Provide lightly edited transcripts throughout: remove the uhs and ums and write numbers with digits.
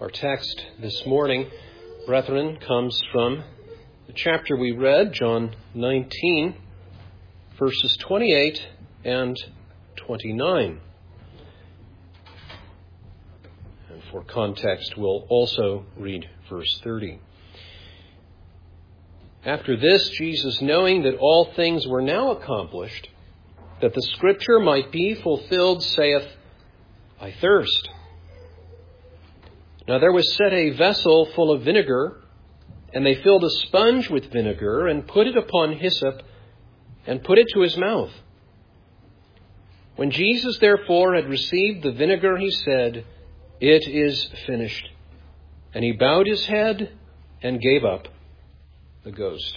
Our text this morning, brethren, comes from the chapter we read, John 19, verses 28 and 29. And for context, we'll also read verse 30. After this, Jesus, knowing that all things were now accomplished, that the scripture might be fulfilled, saith, I thirst. Now there was set a vessel full of vinegar, and they filled a sponge with vinegar, and put it upon hyssop, and put it to his mouth. When Jesus therefore had received the vinegar, he said, It is finished. And he bowed his head and gave up the ghost.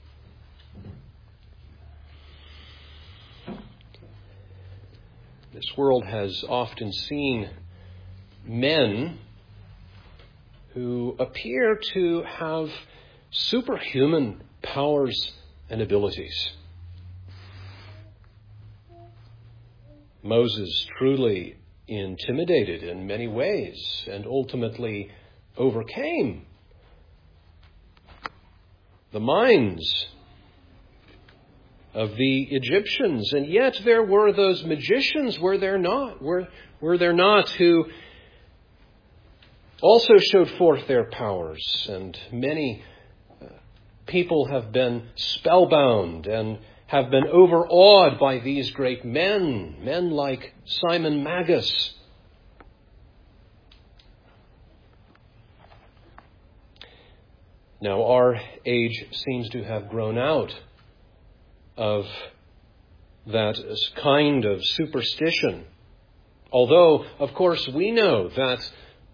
This world has often seen men who appear to have superhuman powers and abilities. Moses truly intimidated in many ways and ultimately overcame the minds of the Egyptians. And yet there were those magicians, were there not, who also showed forth their powers. And many people have been spellbound and have been overawed by these great men like Simon Magus. Now, our age seems to have grown out of that kind of superstition. Although, of course, we know that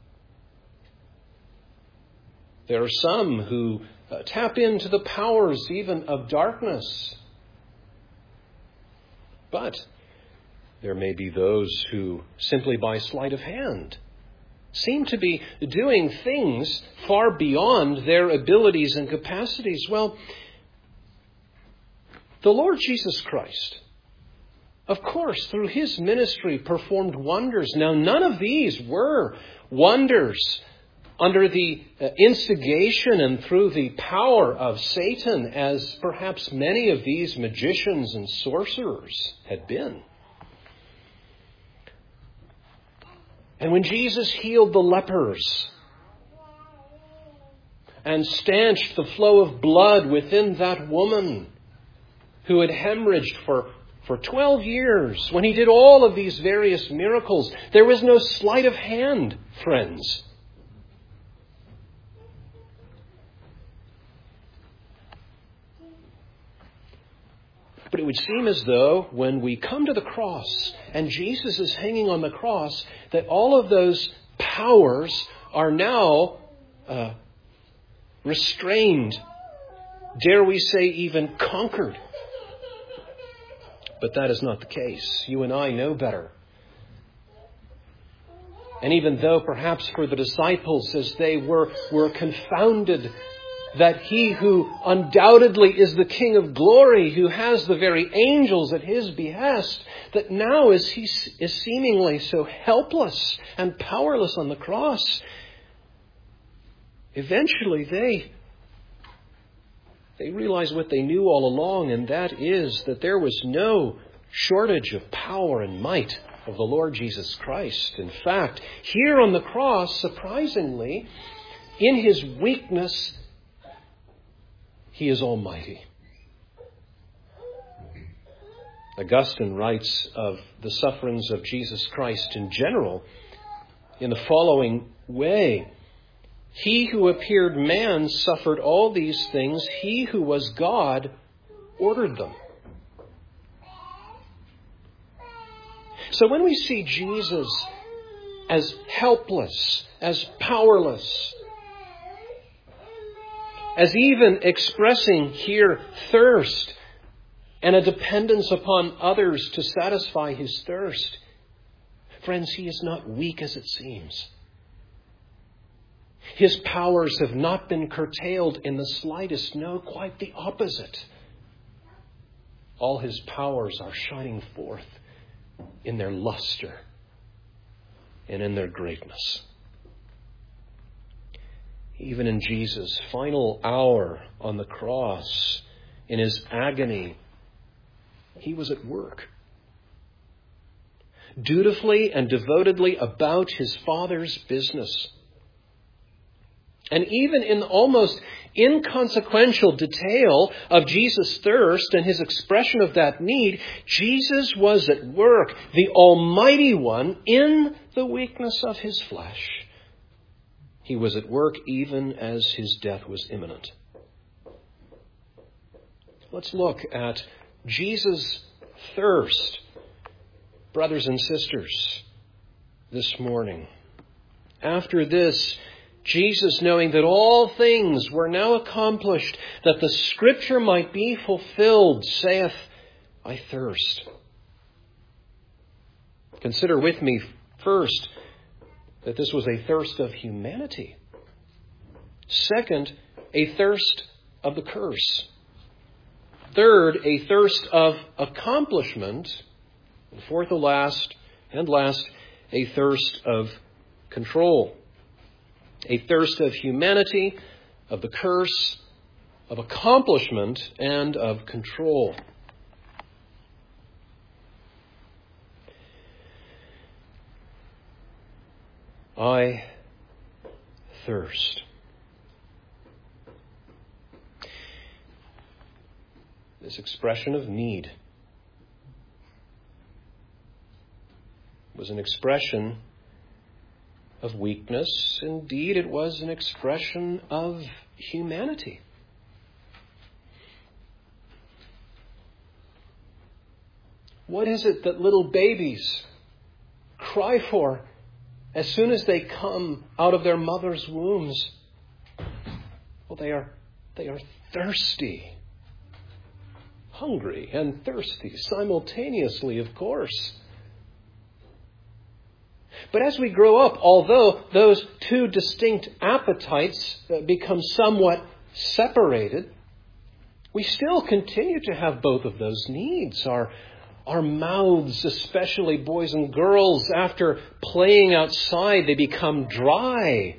there are some who tap into the powers even of darkness. But there may be those who, simply by sleight of hand, seem to be doing things far beyond their abilities and capacities. Well, the Lord Jesus Christ, of course, through his ministry performed wonders. Now, none of these were wonders under the instigation and through the power of Satan, as perhaps many of these magicians and sorcerers had been. And when Jesus healed the lepers and stanched the flow of blood within that woman who had hemorrhaged for 12 years, when he did all of these various miracles, there was no sleight of hand, friends. But it would seem as though when we come to the cross and Jesus is hanging on the cross, that all of those powers are now restrained, dare we say even conquered. But that is not the case. You and I know better. And even though perhaps for the disciples, as they were confounded, that he who undoubtedly is the King of glory, who has the very angels at his behest, that now as he is seemingly so helpless and powerless on the cross, eventually they realize what they knew all along, and that is that there was no shortage of power and might of the Lord Jesus Christ. In fact, here on the cross, surprisingly, in his weakness, he is almighty. Augustine writes of the sufferings of Jesus Christ in general in the following way. He who appeared man suffered all these things. He who was God ordered them. So when we see Jesus as helpless, as powerless, as even expressing here thirst and a dependence upon others to satisfy his thirst, friends, he is not weak as it seems. His powers have not been curtailed in the slightest. No, quite the opposite. All his powers are shining forth in their luster and in their greatness. Even in Jesus' final hour on the cross, in his agony, he was at work, dutifully and devotedly about his Father's business. And even in the almost inconsequential detail of Jesus' thirst and his expression of that need, Jesus was at work, the Almighty One, in the weakness of his flesh. He was at work even as his death was imminent. Let's look at Jesus' thirst, brothers and sisters, this morning. After this, Jesus, knowing that all things were now accomplished, that the Scripture might be fulfilled, saith, I thirst. Consider with me first that this was a thirst of humanity. Second, a thirst of the curse. Third, a thirst of accomplishment. And fourth, and last, a thirst of control. A thirst of humanity, of the curse, of accomplishment, and of control. I thirst. This expression of need was an expression of weakness. Indeed, it was an expression of humanity. What is it that little babies cry for as soon as they come out of their mother's wombs? Well, they are thirsty. Hungry and thirsty simultaneously, of course. But as we grow up, although those two distinct appetites become somewhat separated, we still continue to have both of those needs. Our mouths, especially boys and girls, after playing outside, they become dry.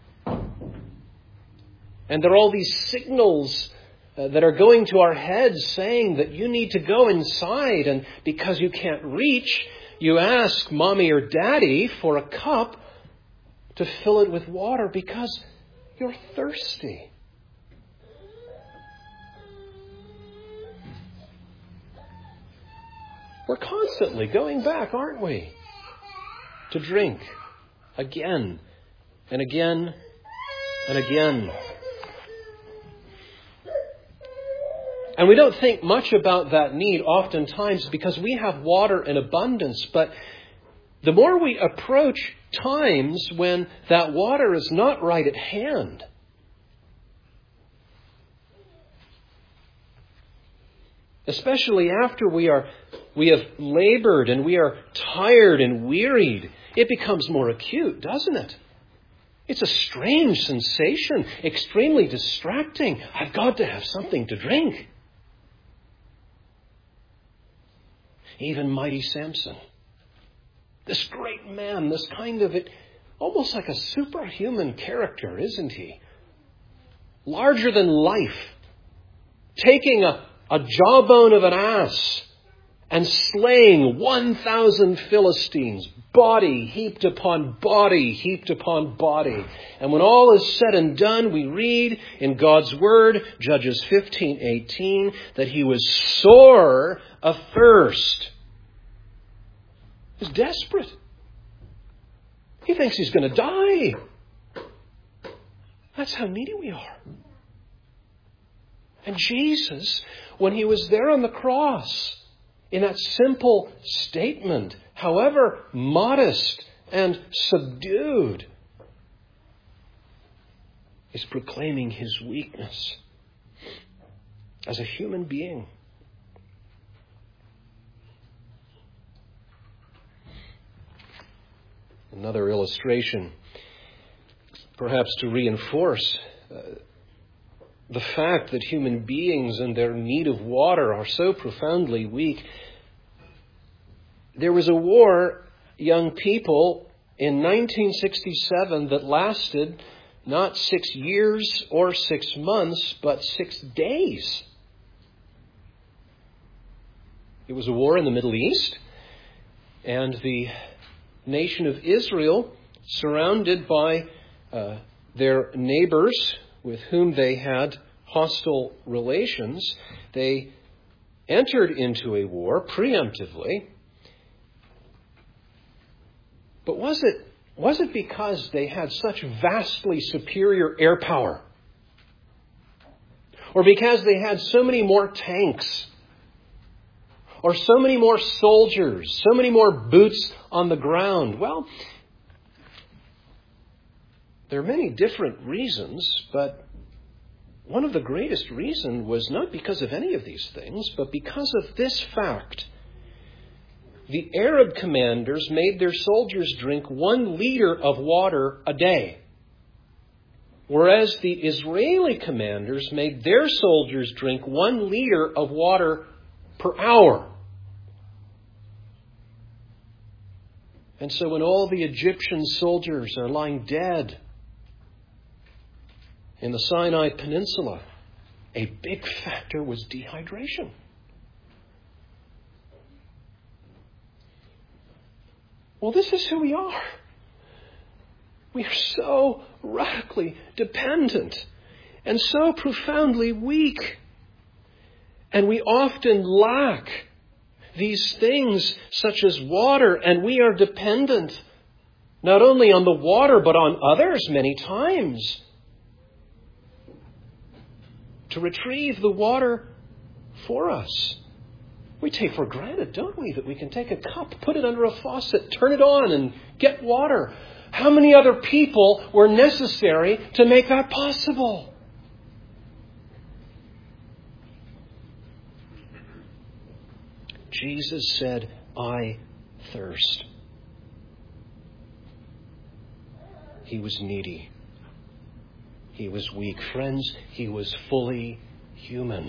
And there are all these signals that are going to our heads saying that you need to go inside, and because you can't reach, you ask mommy or daddy for a cup to fill it with water because you're thirsty. We're constantly going back, aren't we, to drink again and again and again. And we don't think much about that need oftentimes because we have water in abundance. But the more we approach times when that water is not right at hand, especially after we have labored and we are tired and wearied, it becomes more acute, doesn't it? It's a strange sensation, extremely distracting. I've got to have something to drink. Even mighty Samson, this great man, this kind of it, almost like a superhuman character, isn't he? Larger than life, taking a jawbone of an ass and slaying 1,000 Philistines, body heaped upon body heaped upon body. And when all is said and done, we read in God's Word, Judges 15:18, that he was sore athirst. He's desperate. He thinks he's going to die. That's how needy we are. And Jesus, when he was there on the cross, in that simple statement, however modest and subdued, is proclaiming his weakness as a human being. Another illustration, perhaps to reinforce the fact that human beings and their need of water are so profoundly weak. There was a war, young people, in 1967 that lasted not 6 years or 6 months, but 6 days. It was a war in the Middle East, and the nation of Israel, surrounded by their neighbors with whom they had hostile relations, they entered into a war preemptively. But was it because they had such vastly superior air power? Or because they had so many more tanks? Or so many more soldiers? So many more boots on the ground? Well, there are many different reasons, but one of the greatest reasons was not because of any of these things, but because of this fact. The Arab commanders made their soldiers drink 1 liter of water a day, whereas the Israeli commanders made their soldiers drink 1 liter of water per hour. And so when all the Egyptian soldiers are lying dead in the Sinai Peninsula, a big factor was dehydration. Well, this is who we are. We are so radically dependent and so profoundly weak. And we often lack these things such as water, and we are dependent not only on the water but on others many times to retrieve the water for us. We take for granted, don't we, that we can take a cup, put it under a faucet, turn it on, and get water. How many other people were necessary to make that possible? Jesus said, "I thirst." He was needy. He was weak. Friends, he was fully human.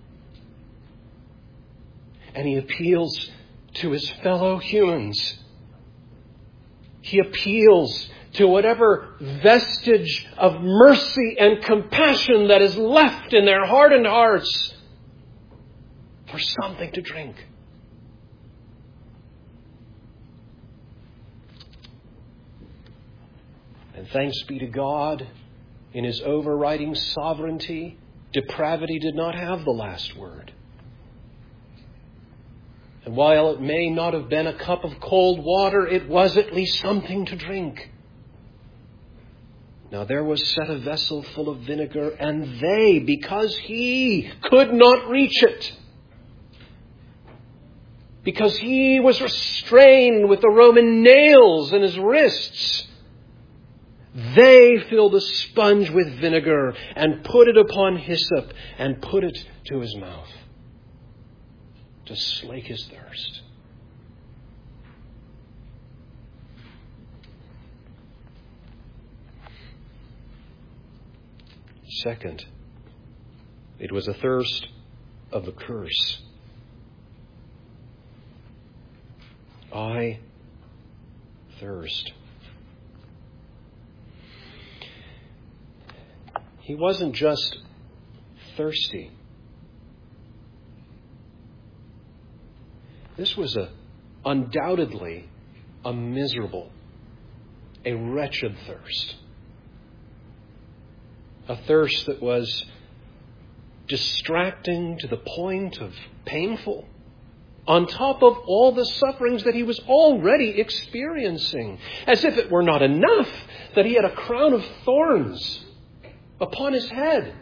And he appeals to his fellow humans. He appeals to whatever vestige of mercy and compassion that is left in their hardened hearts for something to drink. And thanks be to God, in his overriding sovereignty, depravity did not have the last word. And while it may not have been a cup of cold water, it was at least something to drink. Now there was set a vessel full of vinegar, and they, because he could not reach it, because he was restrained with the Roman nails in his wrists, they filled a sponge with vinegar and put it upon hyssop and put it to his mouth to slake his thirst. Second, it was a thirst of the curse. I thirst. He wasn't just thirsty. This was undoubtedly a miserable, a wretched thirst. A thirst that was distracting to the point of painful, on top of all the sufferings that he was already experiencing. As if it were not enough that he had a crown of thorns upon his head.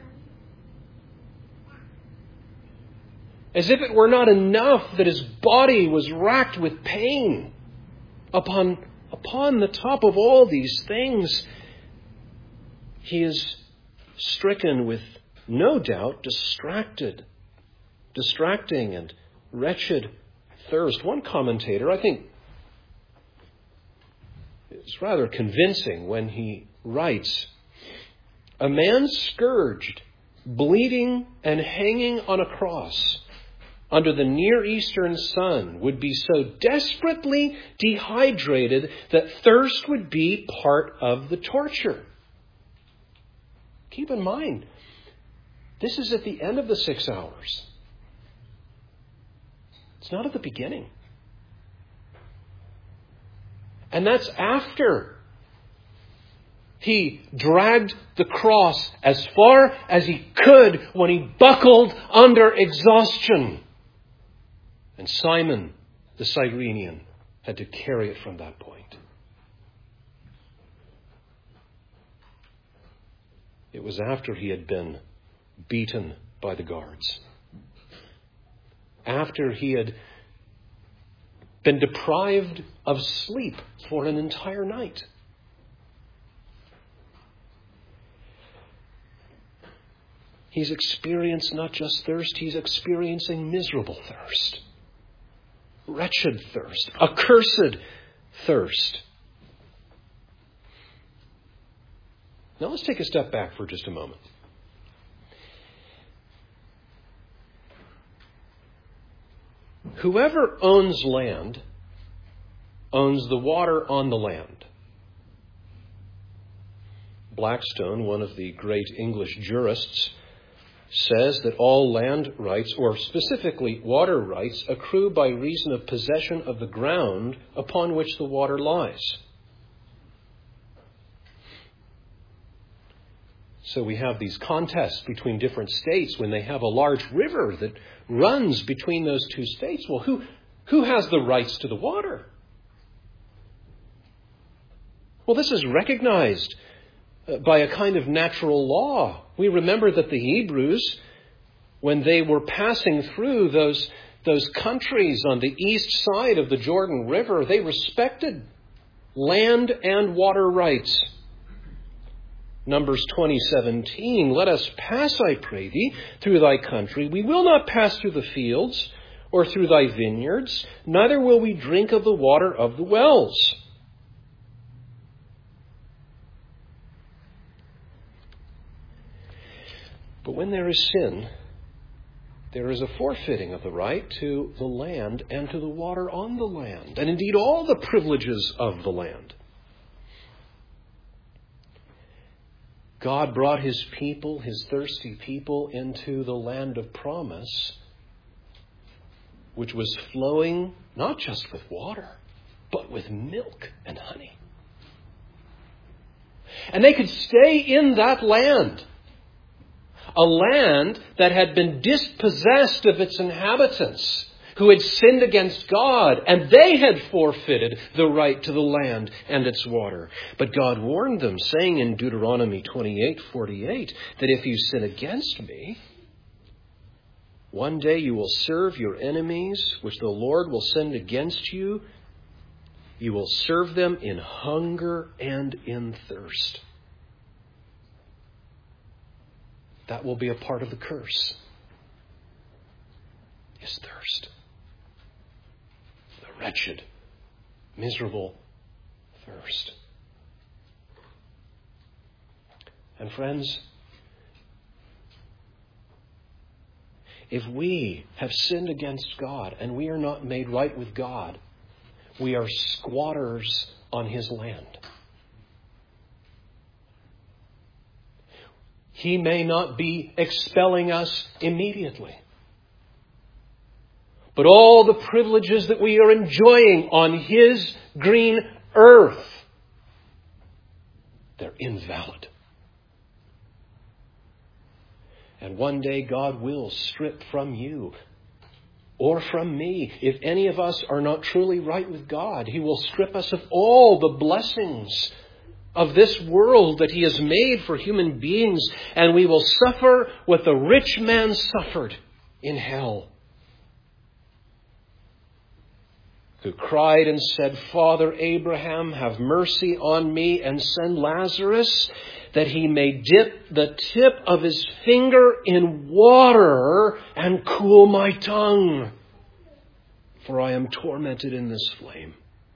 As if it were not enough that his body was racked with pain. Upon the top of all these things, he is stricken with, no doubt, distracting and wretched thirst. One commentator, I think, is rather convincing when he writes, "A man scourged, bleeding, and hanging on a cross under the Near Eastern sun would be so desperately dehydrated that thirst would be part of the torture." Keep in mind, this is at the end of the 6 hours. It's not at the beginning. And that's after he dragged the cross as far as he could when he buckled under exhaustion. And Simon, the Cyrenian, had to carry it from that point. It was after he had been beaten by the guards. After he had been deprived of sleep for an entire night. He's experienced not just thirst, he's experiencing miserable thirst. Wretched thirst. Accursed thirst. Now let's take a step back for just a moment. Whoever owns land owns the water on the land. Blackstone, one of the great English jurists, says that all land rights, or specifically water rights, accrue by reason of possession of the ground upon which the water lies. So we have these contests between different states when they have a large river that runs between those two states. Well, who has the rights to the water? Well, this is recognized by a kind of natural law. We remember that the Hebrews, when they were passing through those countries on the east side of the Jordan River, they respected land and water rights. Numbers 20:17, let us pass, I pray thee, through thy country. We will not pass through the fields or through thy vineyards, neither will we drink of the water of the wells. But when there is sin, there is a forfeiting of the right to the land and to the water on the land, and indeed all the privileges of the land. God brought his people, his thirsty people, into the land of promise, which was flowing not just with water, but with milk and honey. And they could stay in that land, a land that had been dispossessed of its inhabitants, who had sinned against God, and they had forfeited the right to the land and its water. But God warned them, saying in Deuteronomy 28:48, that if you sin against me, one day you will serve your enemies, which the Lord will send against you. You will serve them in hunger and in thirst. That will be a part of the curse, is thirst. The wretched, miserable thirst. And friends, if we have sinned against God and we are not made right with God, we are squatters on his land. He may not be expelling us immediately, but all the privileges that we are enjoying on his green earth, they're invalid. And one day God will strip from you or from me, if any of us are not truly right with God, he will strip us of all the blessings of this world that he has made for human beings, and we will suffer what the rich man suffered in hell, who cried and said, Father Abraham, have mercy on me and send Lazarus that he may dip the tip of his finger in water and cool my tongue, for I am tormented in this flame.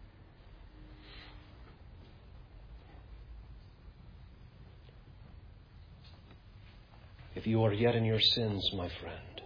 If you are yet in your sins, my friend,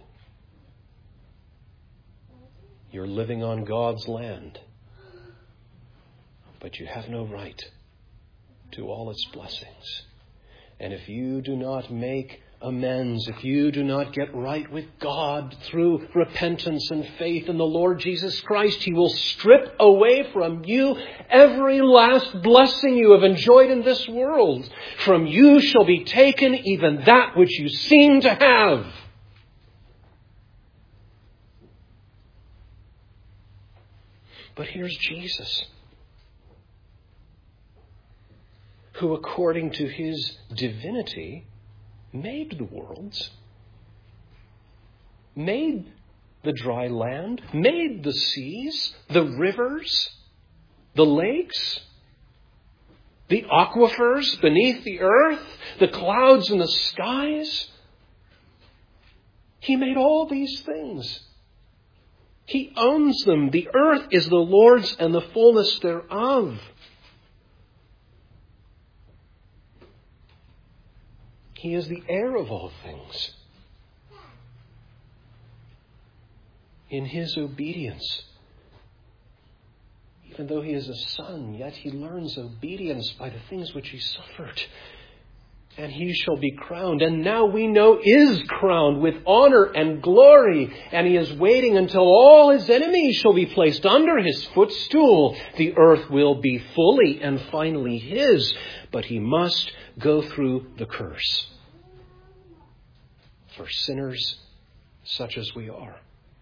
you're living on God's land, but you have no right to all its blessings. And if you do not make amends, if you do not get right with God through repentance and faith in the Lord Jesus Christ, He will strip away from you every last blessing you have enjoyed in this world. From you shall be taken even that which you seem to have. But here's Jesus, who according to His divinity made the worlds, made the dry land, made the seas, the rivers, the lakes, the aquifers beneath the earth, the clouds in the skies. He made all these things. He owns them. The earth is the Lord's and the fullness thereof. He is the heir of all things. In His obedience, even though He is a son, yet He learns obedience by the things which He suffered. And He shall be crowned, and now we know is crowned with honor and glory. And He is waiting until all His enemies shall be placed under His footstool. The earth will be fully and finally His, but He must go through the curse for sinners such as we are.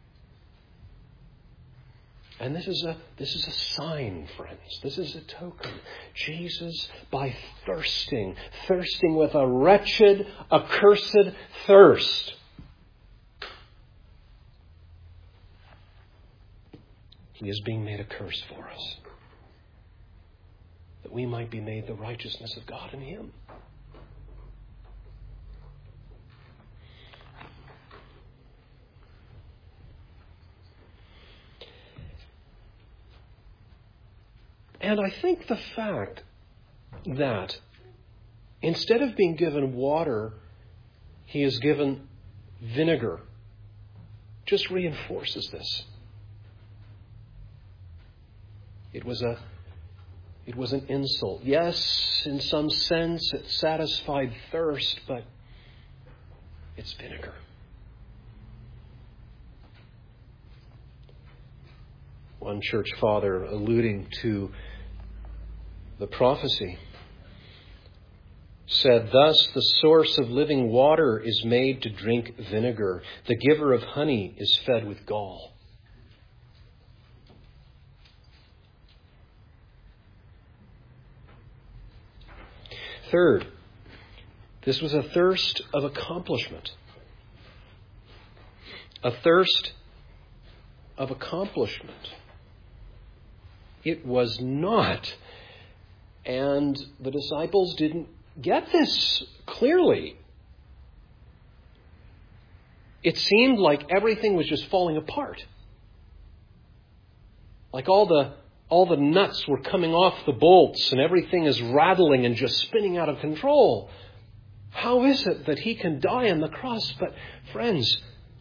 And this is a sign, friends. This is a token. Jesus, by thirsting with a wretched, accursed thirst, He is being made a curse for us, that we might be made the righteousness of God in Him. And I think the fact that instead of being given water, He is given vinegar just reinforces this. It was an insult. Yes, in some sense it satisfied thirst, but it's vinegar. One church father, alluding to the prophecy, said, "Thus the source of living water is made to drink vinegar. The giver of honey is fed with gall." Third, this was a thirst of accomplishment. A thirst of accomplishment. It was not. And the disciples didn't get this clearly. It seemed like everything was just falling apart. Like all the nuts were coming off the bolts and everything is rattling and just spinning out of control. How is it that He can die on the cross? But friends,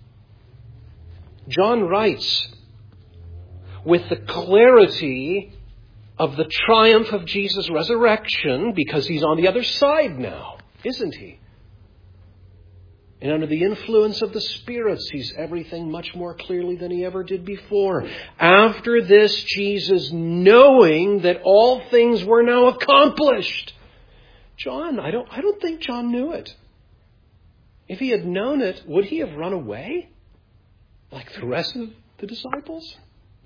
John writes with the clarity of the triumph of Jesus' resurrection, because He's on the other side now, isn't He? And under the influence of the Spirit, sees everything much more clearly than He ever did before. After this, Jesus, knowing that all things were now accomplished. John, I don't think John knew it. If he had known it, would he have run away like the rest of the disciples?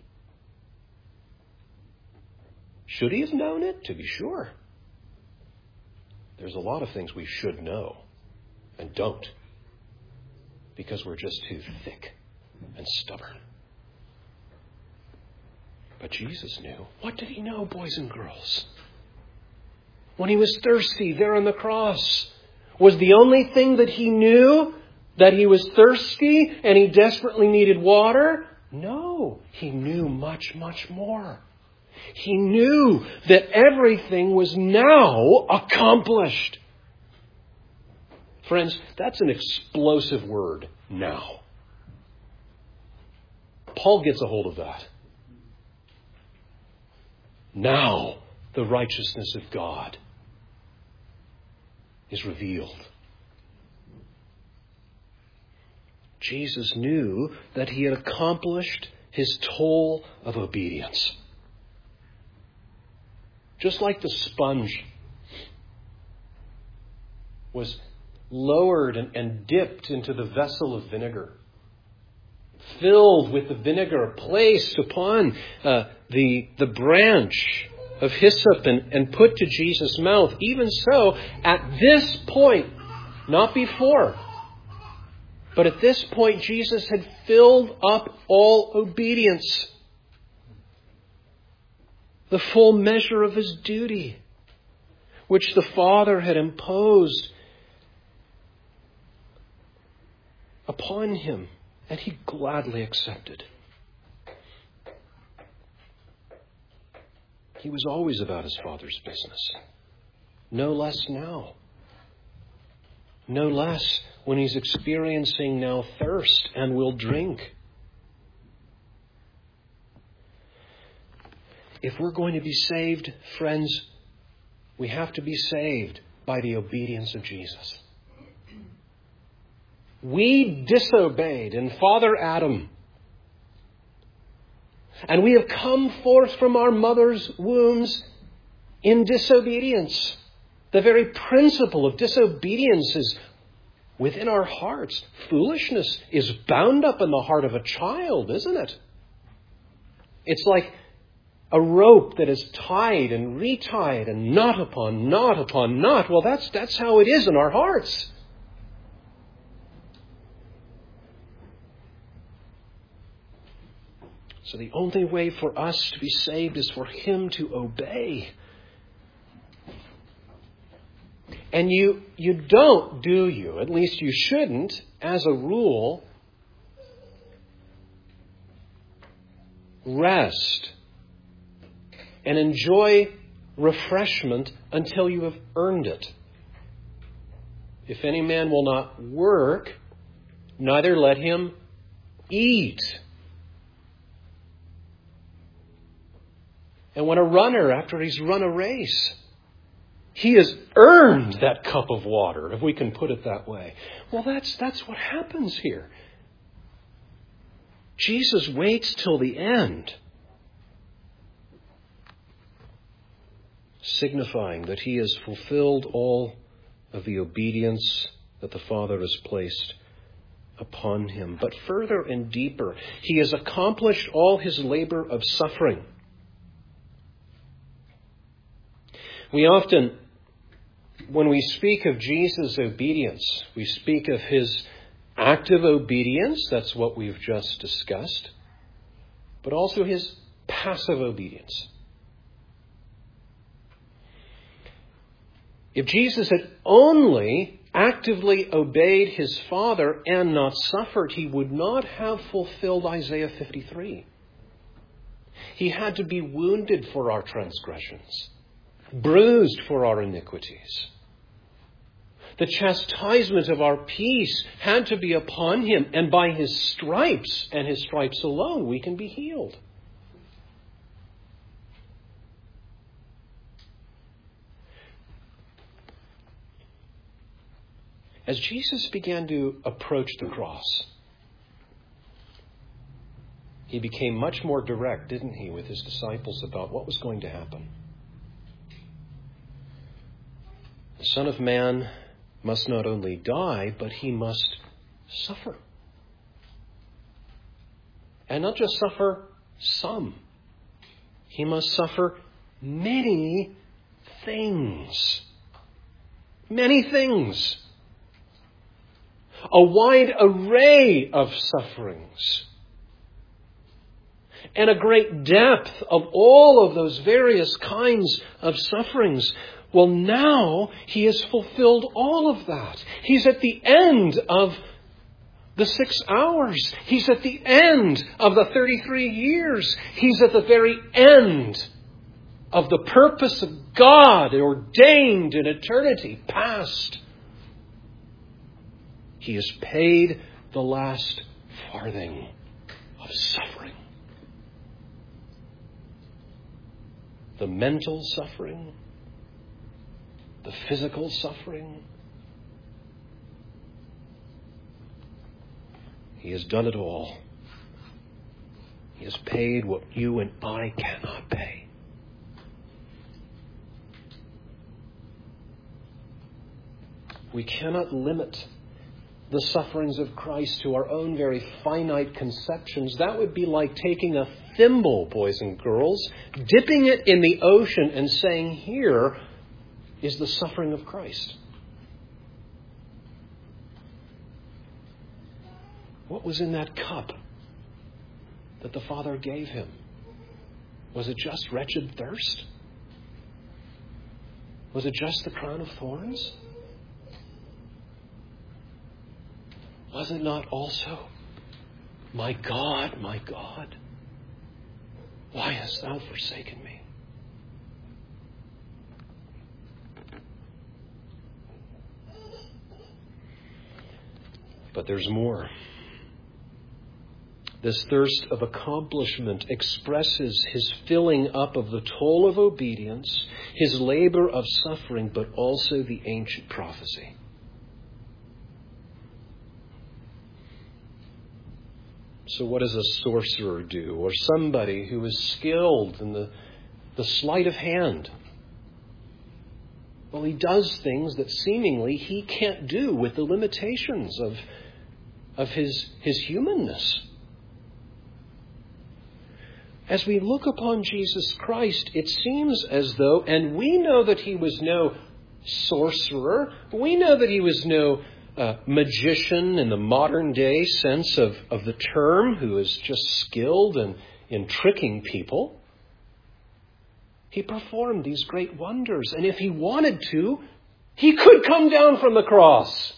Should he have known it? To be sure. There's a lot of things we should know and don't, because we're just too thick and stubborn. But Jesus knew. What did He know, boys and girls? When He was thirsty there on the cross, was the only thing that He knew that He was thirsty and He desperately needed water? No, He knew much, much more. He knew that everything was now accomplished. Friends, that's an explosive word, now. Paul gets a hold of that. Now, the righteousness of God. is revealed. Jesus knew that he had accomplished his toll of obedience. Just like the sponge was lowered and dipped into the vessel of vinegar, filled with the vinegar, placed upon the branch of hyssop and put to Jesus' mouth. Even so, at this point, not before, but at this point, Jesus had filled up all obedience, the full measure of his duty, which the Father had imposed upon him, and he gladly accepted. He was always about his Father's business. No less now. No less when he's experiencing now thirst and will drink. If we're going to be saved, friends, we have to be saved by the obedience of Jesus. We disobeyed in Father Adam. And we have come forth from our mother's wombs in disobedience. The very principle of disobedience is within our hearts. Foolishness is bound up in the heart of a child, isn't it? It's like a rope that is tied and retied and knot upon knot upon knot. Well, that's how it is in our hearts. So the only way for us to be saved is for him to obey. And you don't, do you? At least you shouldn't, as a rule, rest and enjoy refreshment until you have earned it. If any man will not work, neither let him eat. And when a runner, after he's run a race, he has earned that cup of water, if we can put it that way. Well, that's what happens here. Jesus waits till the end, signifying that he has fulfilled all of the obedience that the Father has placed upon him. But further and deeper, he has accomplished all his labor of suffering. We often, when we speak of Jesus' obedience, we speak of his active obedience, that's what we've just discussed, but also his passive obedience. If Jesus had only actively obeyed his Father and not suffered, he would not have fulfilled Isaiah 53. He had to be wounded for our transgressions, bruised for our iniquities. The chastisement of our peace had to be upon him, and by his stripes, and his stripes alone, we can be healed. As Jesus began to approach the cross, he became much more direct, didn't he, with his disciples about what was going to happen. The Son of Man must not only die, but he must suffer. And not just suffer some. He must suffer many things. Many things. A wide array of sufferings. And a great depth of all of those various kinds of sufferings. Well, now he has fulfilled all of that. He's at the end of the 6 hours. He's at the end of the 33 years. He's at the very end of the purpose of God ordained in eternity past. He has paid the last farthing of suffering. The mental suffering, the physical suffering, He has done it all. He has paid what you and I cannot pay. We cannot limit the sufferings of Christ to our own very finite conceptions. That would be like taking a thimble, boys and girls, dipping it in the ocean and saying, here is the suffering of Christ. What was in that cup that the Father gave him? Was it just wretched thirst? Was it just the crown of thorns? Was it not also, my God, why hast thou forsaken me? But there's more. This thirst of accomplishment expresses his filling up of the toll of obedience, his labor of suffering, but also the ancient prophecy. So what does a sorcerer do, or somebody who is skilled in the sleight of hand? Well, he does things that seemingly he can't do with the limitations of his humanness. As we look upon Jesus Christ, it seems as though, and we know that he was no sorcerer, we know that he was no magician in the modern day sense of the term, who is just skilled in tricking people. He performed these great wonders, and if he wanted to, he could come down from the cross.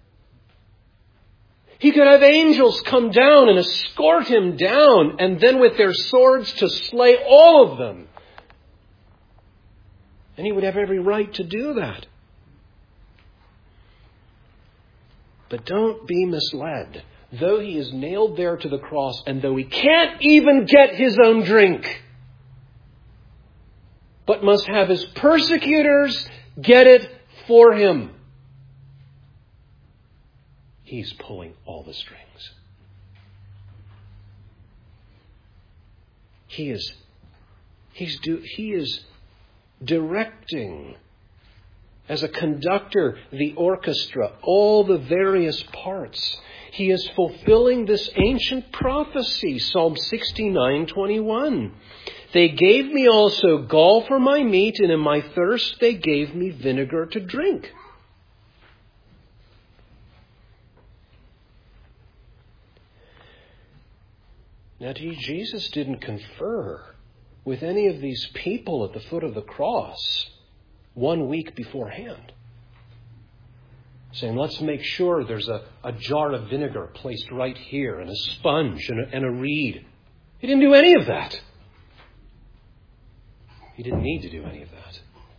He could have angels come down and escort him down, and then with their swords to slay all of them. And he would have every right to do that. But don't be misled. Though he is nailed there to the cross, and though he can't even get his own drink, but must have his persecutors get it for him, he's pulling all the strings. He is directing, as a conductor, the orchestra, all the various parts. He is fulfilling this ancient prophecy, Psalm 69:21. They gave me also gall for my meat, and in my thirst they gave me vinegar to drink. Now, Jesus didn't confer with any of these people at the foot of the cross 1 week beforehand, saying, let's make sure there's a jar of vinegar placed right here, and a sponge and a reed. He didn't do any of that. He didn't need to do any of that.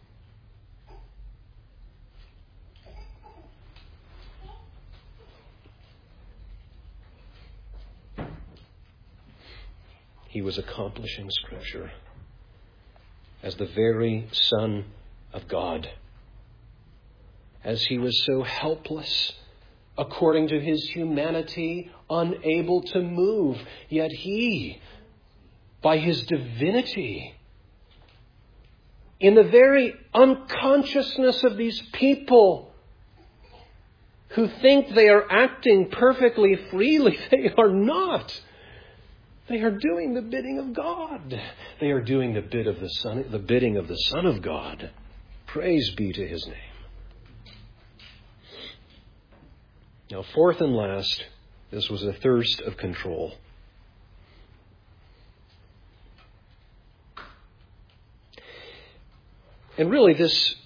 He was accomplishing Scripture as the very Son of God. As he was so helpless, according to his humanity, unable to move, yet he, by his divinity, in the very unconsciousness of these people who think they are acting perfectly freely, they are not. They are doing the bidding of God. They are doing the bidding of the Son of God. Praise be to his name. Now, fourth and last, this was a thirst of control. And really, this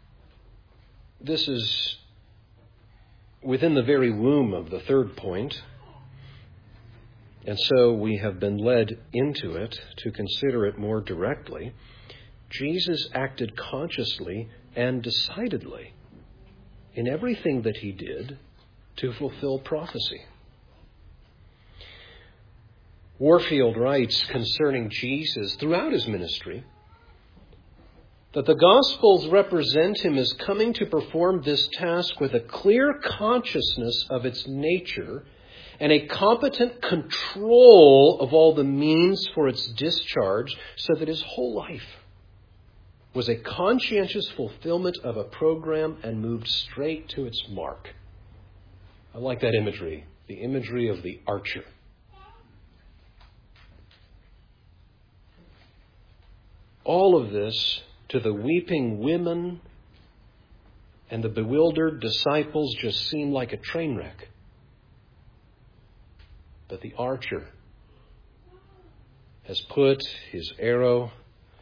is within the very womb of the third point. And so we have been led into it to consider it more directly. Jesus acted consciously and decidedly in everything that he did to fulfill prophecy. Warfield writes concerning Jesus throughout his ministry that the Gospels represent him as coming to perform this task with a clear consciousness of its nature and a competent control of all the means for its discharge, so that his whole life was a conscientious fulfillment of a program and moved straight to its mark. I like that imagery, the imagery of the archer. All of this, to the weeping women and the bewildered disciples, just seemed like a train wreck. But the archer has put his arrow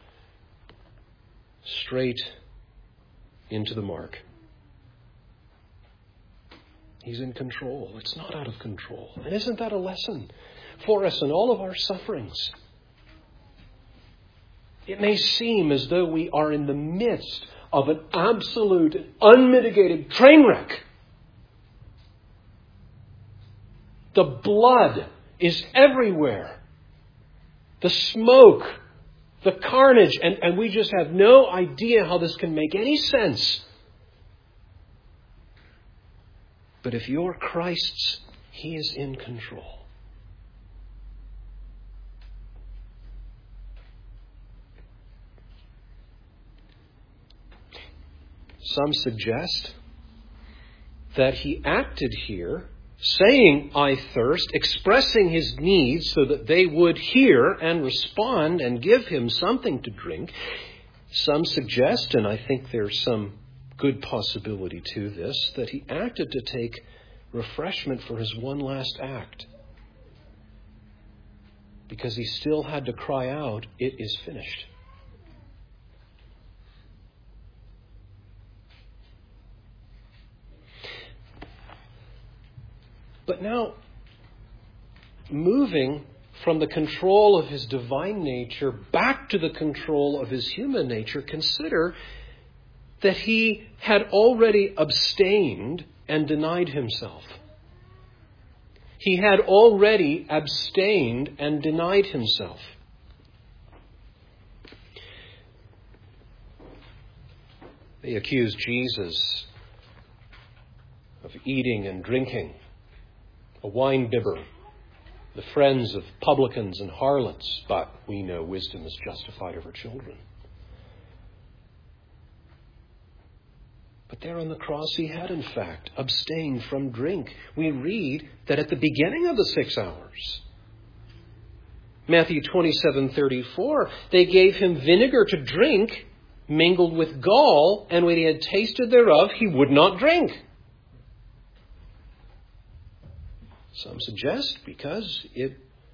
straight into the mark. He's in control. It's not out of control. And isn't that a lesson for us in all of our sufferings? It may seem as though we are in the midst of an absolute, unmitigated train wreck. The blood is everywhere. The smoke, the carnage, and we just have no idea how this can make any sense. But if you're Christ's, He is in control. Some suggest that He acted here, saying, "I thirst," expressing His needs so that they would hear and respond and give Him something to drink. Some suggest, and I think there's some good possibility to this, that He acted to take refreshment for His one last act, because He still had to cry out, "It is finished." But now, moving from the control of His divine nature back to the control of His human nature, consider that He had already abstained and denied Himself. He had already abstained and denied Himself. They accused Jesus of eating and drinking, a wine-bibber, the friends of publicans and harlots, but we know wisdom is justified of her children. But there on the cross He had, in fact, abstained from drink. We read that at the beginning of the 6 hours, Matthew 27:34, they gave Him vinegar to drink mingled with gall, and when He had tasted thereof, He would not drink. Some suggest because it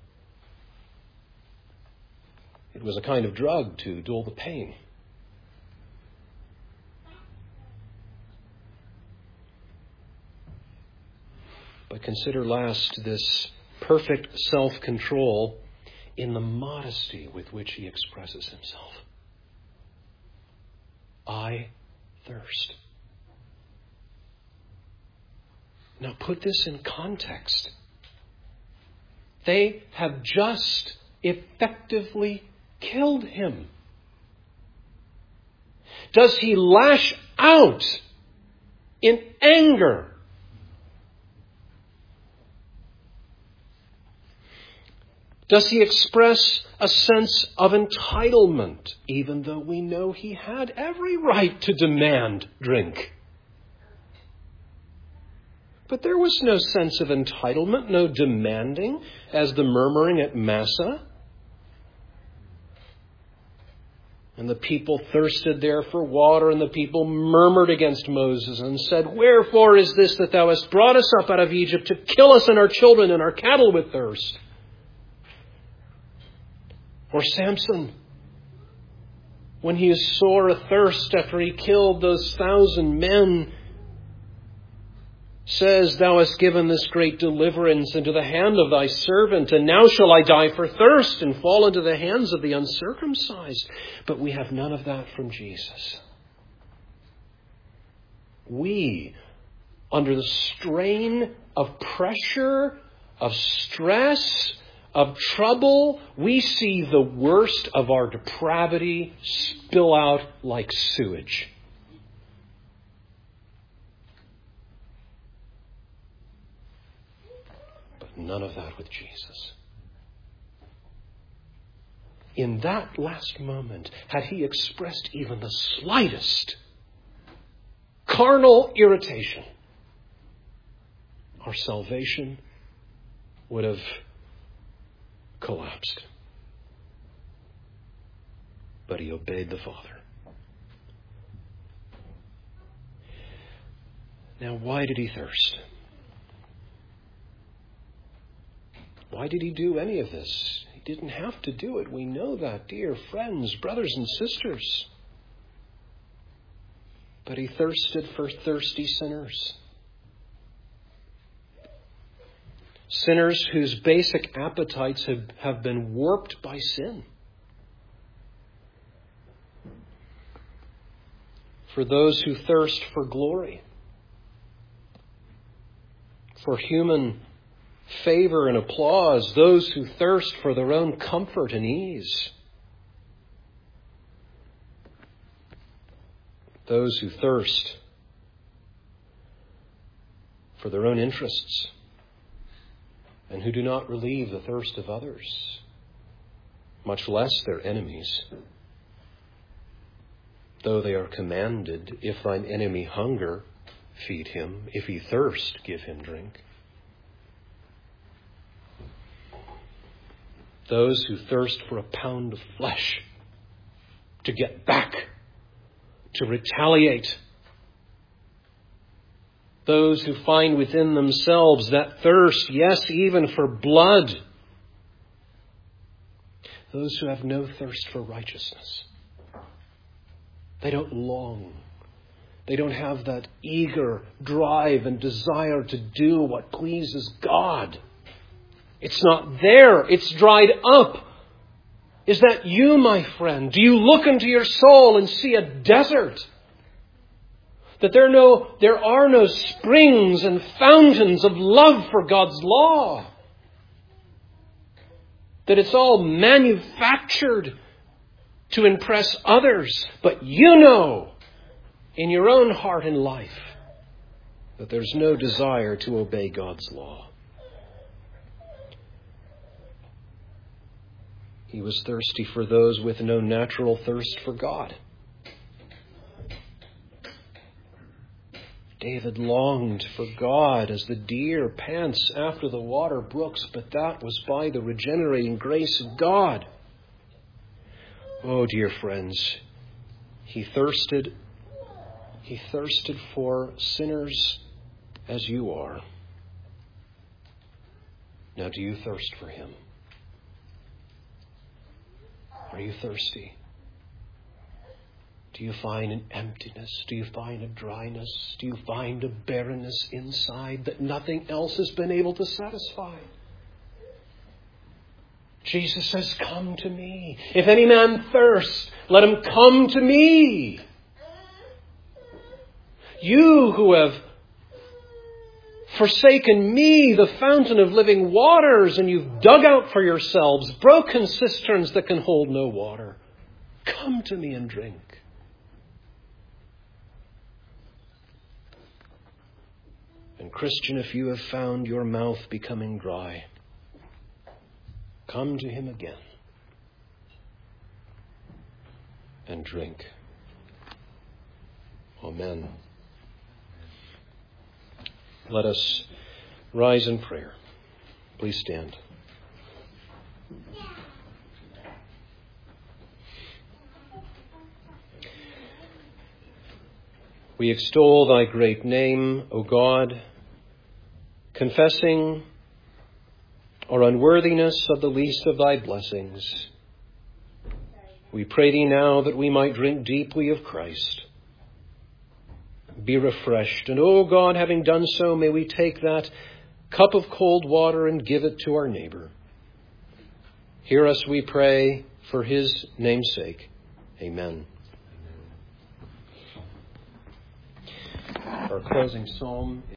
was a kind of drug to dull the pain. But consider last this perfect self-control in the modesty with which He expresses Himself. I thirst. Now put this in context. They have just effectively killed Him. Does He lash out in anger? Does He express a sense of entitlement, even though we know He had every right to demand drink? But there was no sense of entitlement, no demanding, as the murmuring at Massa. And the people thirsted there for water, and the people murmured against Moses and said, "Wherefore is this that thou hast brought us up out of Egypt to kill us and our children and our cattle with thirst?" Or Samson, when he is sore athirst after he killed those 1,000 men, says, "Thou hast given this great deliverance into the hand of thy servant, and now shall I die for thirst and fall into the hands of the uncircumcised." But we have none of that from Jesus. We, under the strain of pressure, of stress, of trouble, we see the worst of our depravity spill out like sewage. None of that with Jesus. In that last moment, had he expressed even the slightest carnal irritation, our salvation would have collapsed. But he obeyed the Father. Now, why did he thirst? Why did he do any of this? He didn't have to do it. We know that, dear friends, brothers and sisters. But he thirsted for thirsty sinners. Sinners whose basic appetites have been warped by sin. For those who thirst for glory, for human favor and applause, those who thirst for their own comfort and ease, those who thirst for their own interests and who do not relieve the thirst of others, much less their enemies. Though they are commanded, if thine enemy hunger, feed him. If he thirst, give him drink. Those who thirst for a pound of flesh, to get back, to retaliate. Those who find within themselves that thirst, yes, even for blood. Those who have no thirst for righteousness. They don't long. They don't have that eager drive and desire to do what pleases God. It's not there. It's dried up. Is that you, my friend? Do you look into your soul and see a desert? That there are no springs and fountains of love for God's law? That it's all manufactured to impress others, but you know in your own heart and life that there's no desire to obey God's law. He was thirsty for those with no natural thirst for God. David longed for God as the deer pants after the water brooks, but that was by the regenerating grace of God. Oh, dear friends, he thirsted for sinners as you are. Now, do you thirst for him? Are you thirsty? Do you find an emptiness? Do you find a dryness? Do you find a barrenness inside that nothing else has been able to satisfy? Jesus says, come to me. If any man thirst, let him come to me. You who have forsaken me, the fountain of living waters, and you've dug out for yourselves broken cisterns that can hold no water, come to me and drink. And Christian, if you have found your mouth becoming dry, come to him again and drink. Amen. Let us rise in prayer. Please stand. We extol thy great name, O God, confessing our unworthiness of the least of thy blessings. We pray thee now that we might drink deeply of Christ, be refreshed. And, O God, having done so, may we take that cup of cold water and give it to our neighbor. Hear us, we pray, for his name's sake. Amen. Our closing psalm